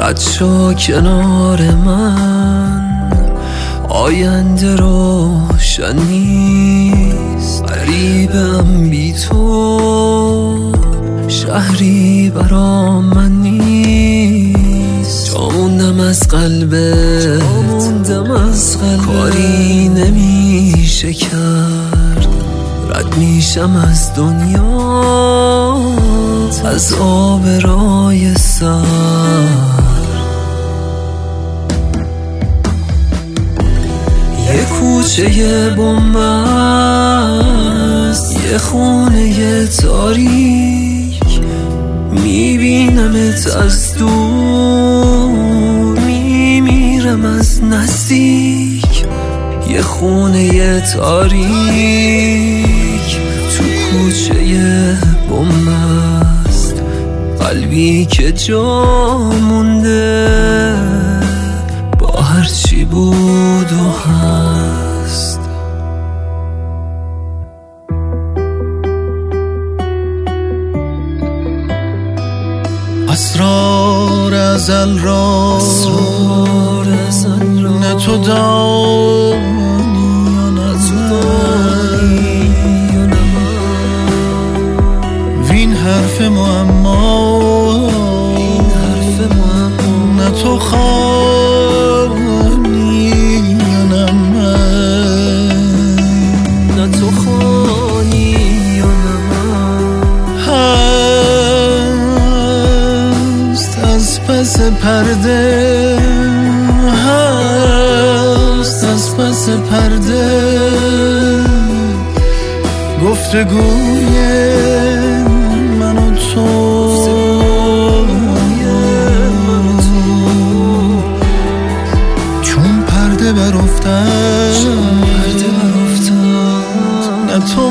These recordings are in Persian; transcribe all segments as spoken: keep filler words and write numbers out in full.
رد شو کنار من، آینده روشن نیست. غریبم بی تو، شهری برام من نیست. جا موندم از قلبت، کاری نمیشه کرد. رد میشم از دنیا، از آبرای سر. یه کوچه بن‌بست، یه خونه تاریک، میبینمت از دور، میمیرم از نزدیک. یه خونه تاریک تو کوچه بن‌بست، قلبی که جا مونده با هرچی بود و هست. اسرار ازل را نه تو دانی و نه من، وین حرف معما نه تو خوانی و نه من، نه تو خوانی و نه من. هست از پس پرده، هست از پس پرده گفتگوی من و تو. چون پرده برافتد نه تو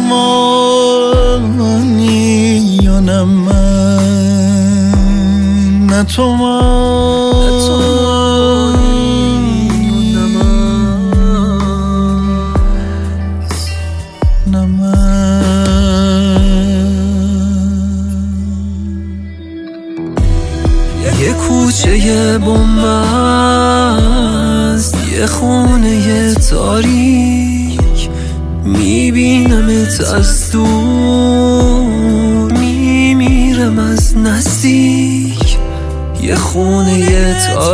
مانی یا نه من، نه تو مانی یا نه من. یه کوچه بن‌بست، یه خونه تاریک، میبینمت از دور، میمیرم از نزدیک. یه خونه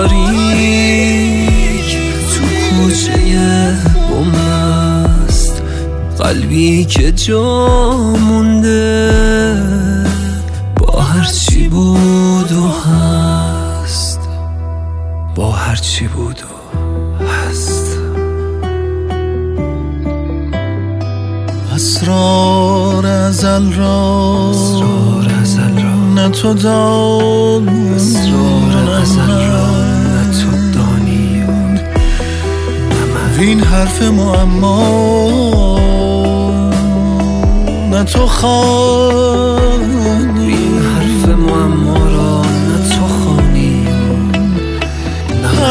تاریک تو کوچه بن‌بست، قلبی که جا مونده با هرچی بود و هست، با هرچی بود و هست. اسرار ازل را نه تو دانی، اسرار ازل را نه تو دانی و نه من، وین حرف معما نه تو خوانی، این حرف معما را نه تو خوانی و نه من.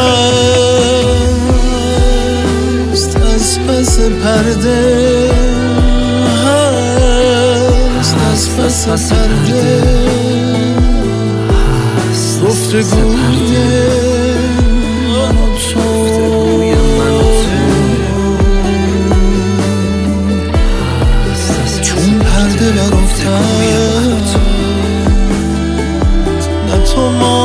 هست از پس پرده، هست از پس پرده گفتگوی من و تو. چون پرده برافتد نه تو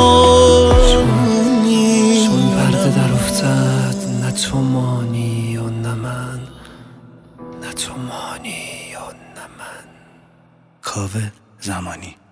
مانی، چون پرده در افتد نه تو مانی و نه من، نه تو مانی و نه من. کاوه زمانی.